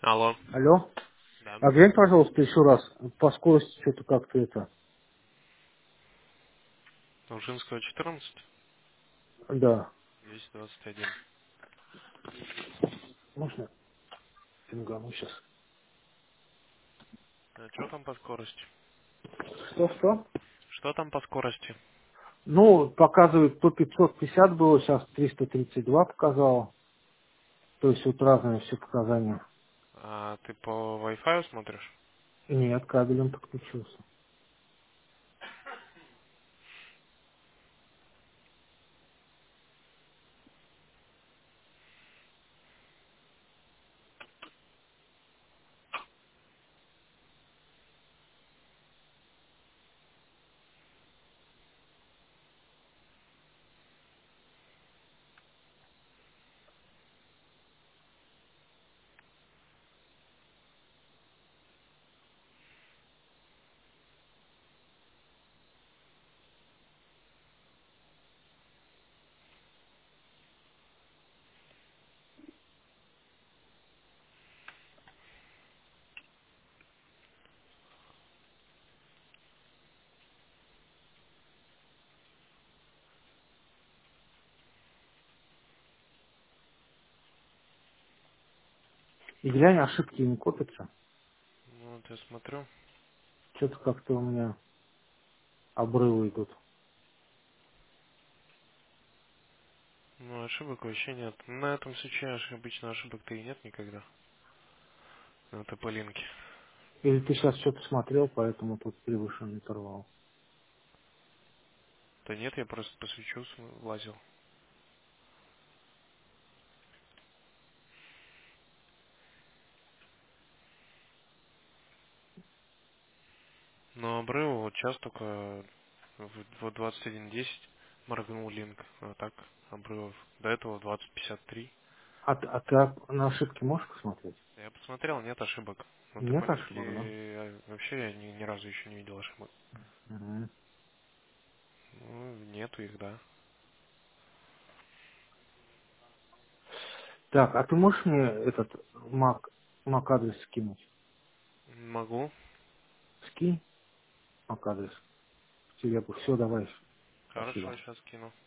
Алло. Алло. Да. А глянь, пожалуйста, еще раз. По скорости что-то как-то это. Ужинского 14, Да. 221. Можно пингану сейчас? А что там по скорости? Что? Что там по скорости? Ну, показывает, то 550 было, сейчас 332 показало. То есть вот разные все показания. А ты по Wi-Fi смотришь? Нет, кабелем подключился. И глянь, ошибки не копятся. Ну, вот я смотрю. Что-то как-то у меня обрывы идут. Ну, ошибок вообще нет. На этом свече обычно ошибок-то и нет никогда. На тополинке. Или ты сейчас что-то смотрел, поэтому тут превышенный интервал. Да нет, я просто по свечу лазил. Но обрыв вот сейчас только в 21:10 моргнул линк. А так обрывов. До этого 20:53. А ты на ошибки можешь посмотреть? Я посмотрел, нет ошибок. На Нет тополинке ошибок, да? вообще я ни разу еще не видел ошибок. Мгм. Ну, нету их, да. Так, а ты можешь мне этот Мак адрес скинуть? Могу. Скинь Мак адрес. Телегу. Все, давай. Хорошо, Спасибо. сейчас кину.